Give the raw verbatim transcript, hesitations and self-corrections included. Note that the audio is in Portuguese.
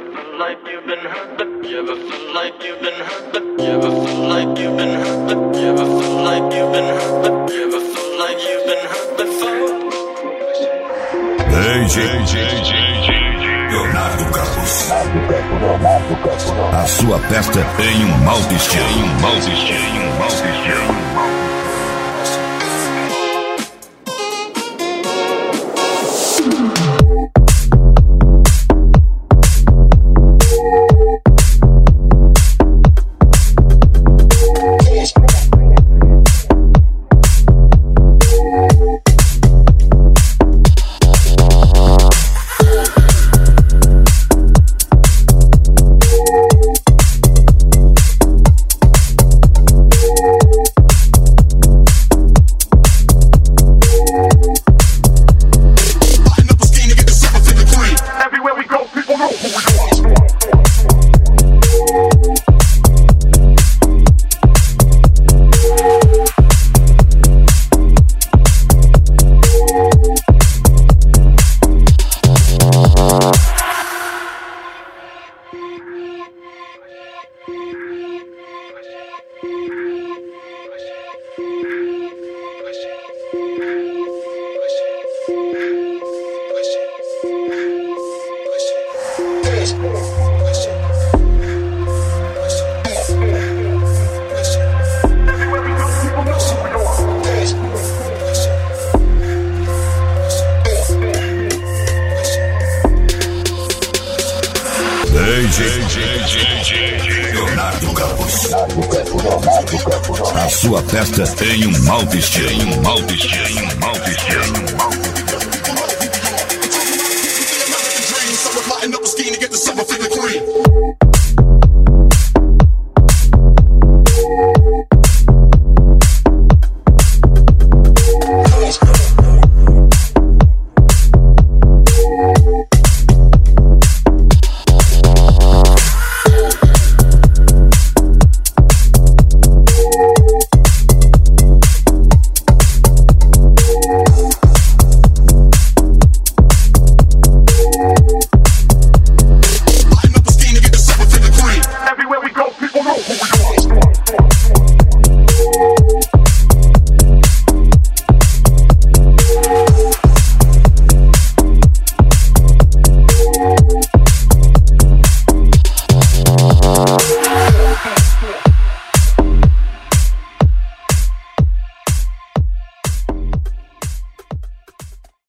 feel like you've been hurt? You ever feel like you've been hurt? You ever feel like you've been hurt? You ever feel like you've been hurt? You ever feel like you've been hurt before? Ei, gente, Leonardo Campos. A sua festa em um mau destino, em um mau destino, em um mau destino. Leonardo Campos. A sua festa em um mau destino, em um mau destino, em um mau destino.